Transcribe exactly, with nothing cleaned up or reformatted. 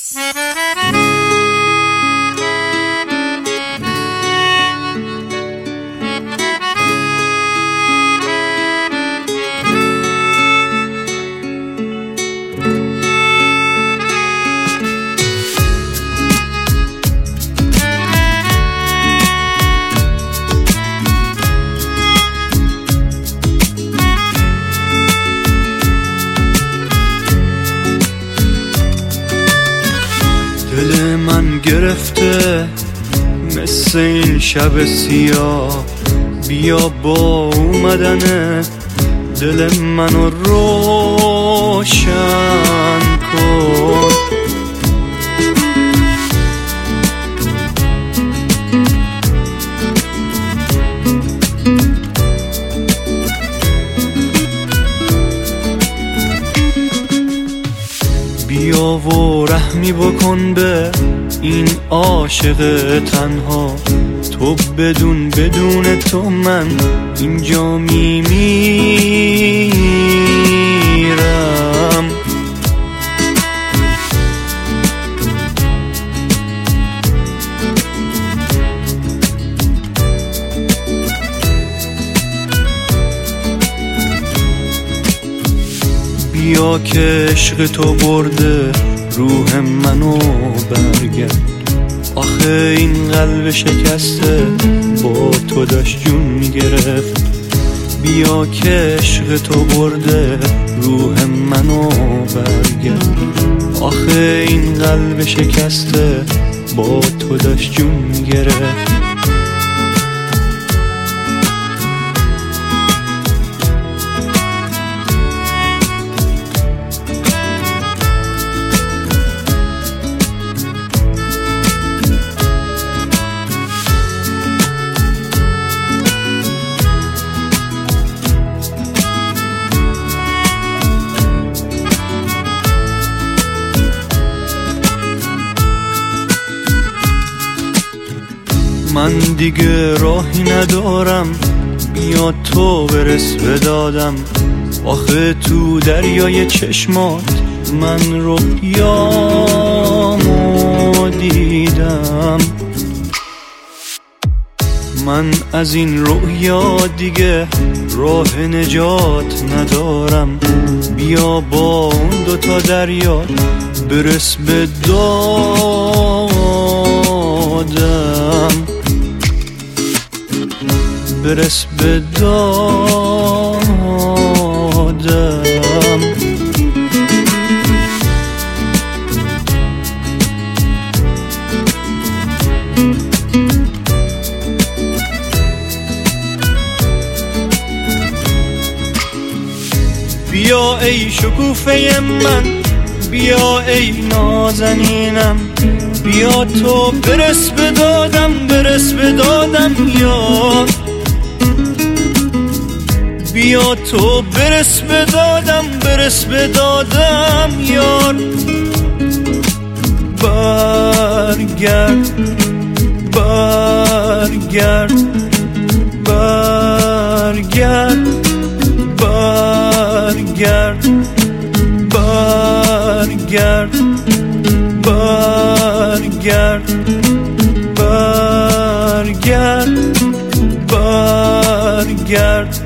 دل من گرفته مثل این شب سیاه، بیا با اومدن دل منو روشن کن. بیا و رحمی بکن به این عاشق تنها، تو بدون بدون تو من اینجا میمیرم. بیا که عشق تو برده روح منو برگرد، آخه این قلب شکسته با تو داشت جون میگرفت. بیا که عشق تو برده روح منو برگرد، آخه این قلب شکسته با تو داشت جون میگرفت. من دیگه راهی ندارم، بیا تو برس به دادم، آخه تو دریای چشمات من رویامو دیدم. من از این رویا دیگه راه نجات ندارم، بیا با اون دوتا دریا برس به دادم، برس به دادم. بیا ای شکوفه من، بیا ای نازنینم، بیا تو برس به دادم، برس به دادم یار. بیا تو برس به دادم، برس به دادم یار. برگرد برگرد برگرد برگرد برگرد برگرد برگرد برگرد